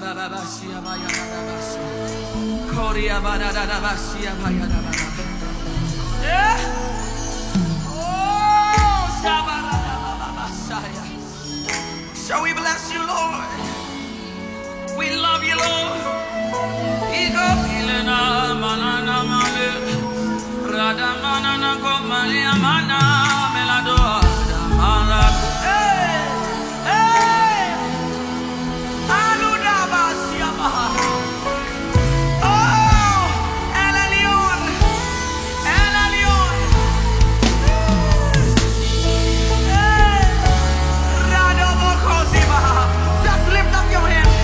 Shall we bless you, Lord? We love you, Lord. Ego ilena manana male, rada manana komali amana melado amana. Hey, hey, aluda basia baha. Oh, El Elyon, El Elyon. Hey, rado bokosi baha. Just lift up your hands.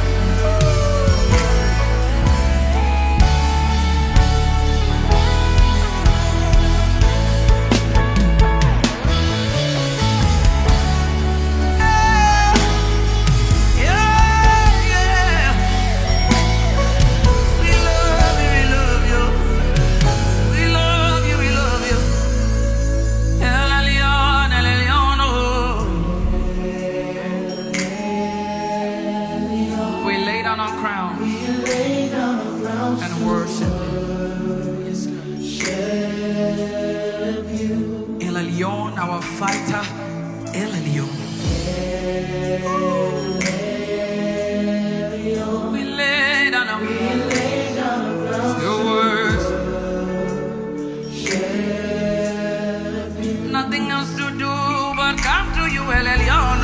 And worship El Elyon, our fighter, El Elyon. We lay down our your words. Nothing else to do but come to you, El Elyon.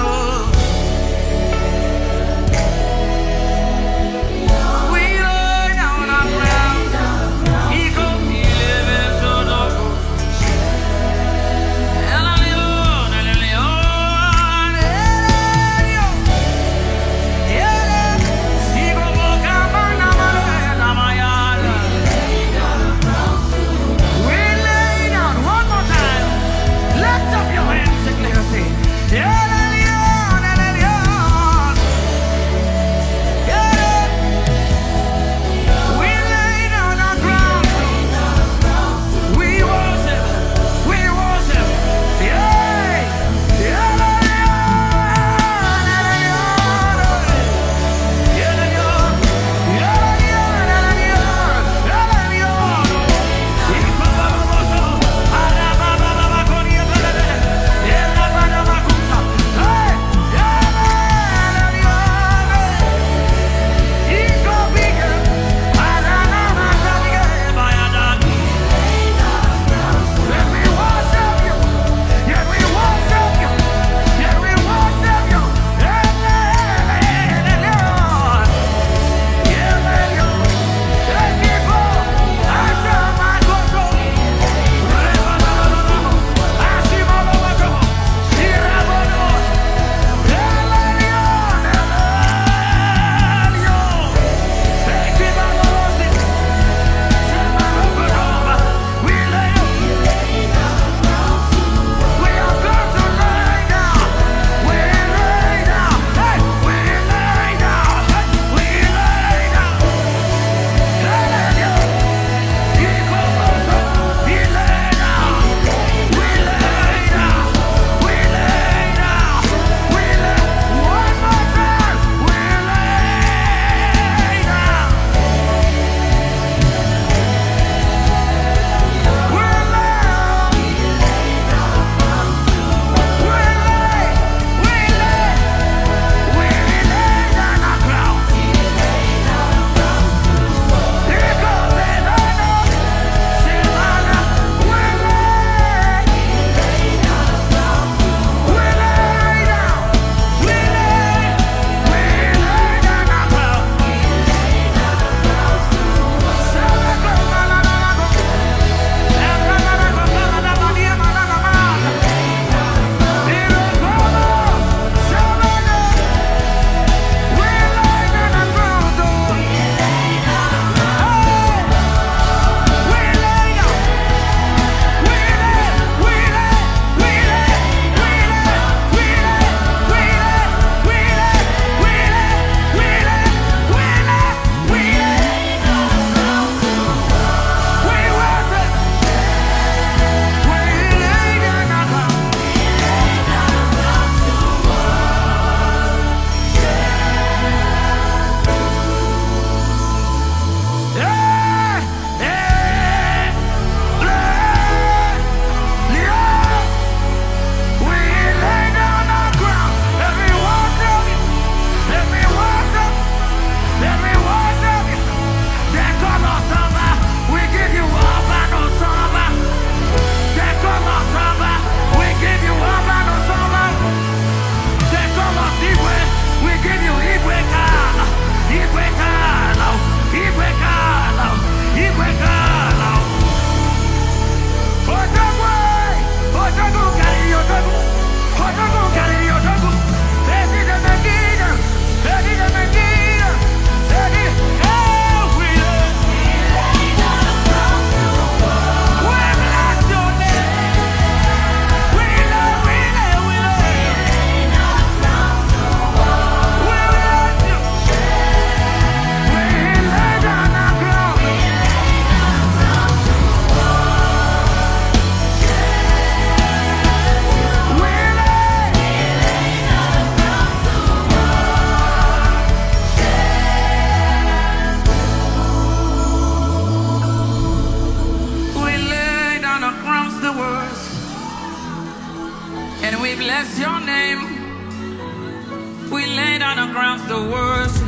crowns to worship.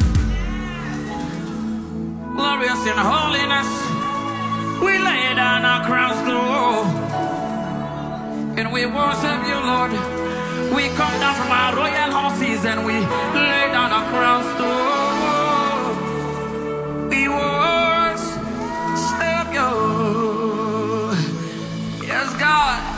Glorious in holiness, we lay down our crowns to and we worship you, Lord. We come down from our royal horses and we lay down our crowns to we worship you. Yes, God.